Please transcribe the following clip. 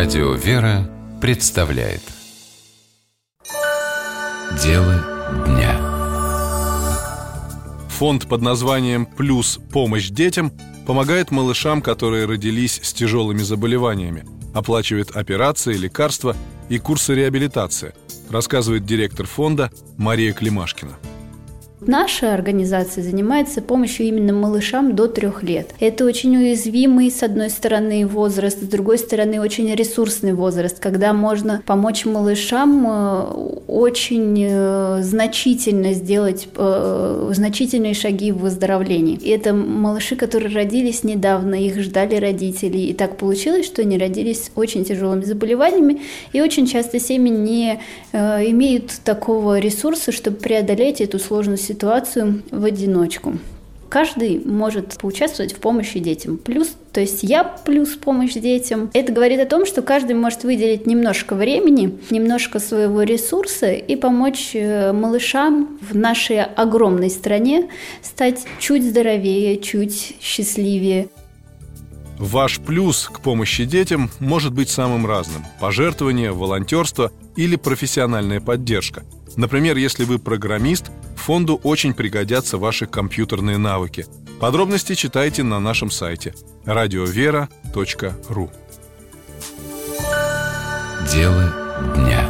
Радио «Вера» представляет Дело дня. Фонд под названием «Плюс. Помощь детям» помогает малышам, которые родились с тяжелыми заболеваниями, оплачивает операции, лекарства и курсы реабилитации, рассказывает директор фонда Мария Климашкина. Наша организация занимается помощью именно малышам до 3 лет. Это очень уязвимый, с одной стороны, возраст, с другой стороны, очень ресурсный возраст, когда можно помочь малышам очень значительно сделать значительные шаги в выздоровлении. И это малыши, которые родились недавно, их ждали родители. И так получилось, что они родились с очень тяжелыми заболеваниями, и очень часто семьи не имеют такого ресурса, чтобы преодолеть эту сложную ситуацию в одиночку. Каждый может поучаствовать в помощи детям. Плюс, то есть я плюс помощь детям. Это говорит о том, что каждый может выделить немножко времени, немножко своего ресурса и помочь малышам в нашей огромной стране стать чуть здоровее, чуть счастливее. Ваш плюс к помощи детям может быть самым разным: пожертвование, волонтерство или профессиональная поддержка. Например, если вы программист, фонду очень пригодятся ваши компьютерные навыки. Подробности читайте на нашем сайте radiovera.ru. Дело дня.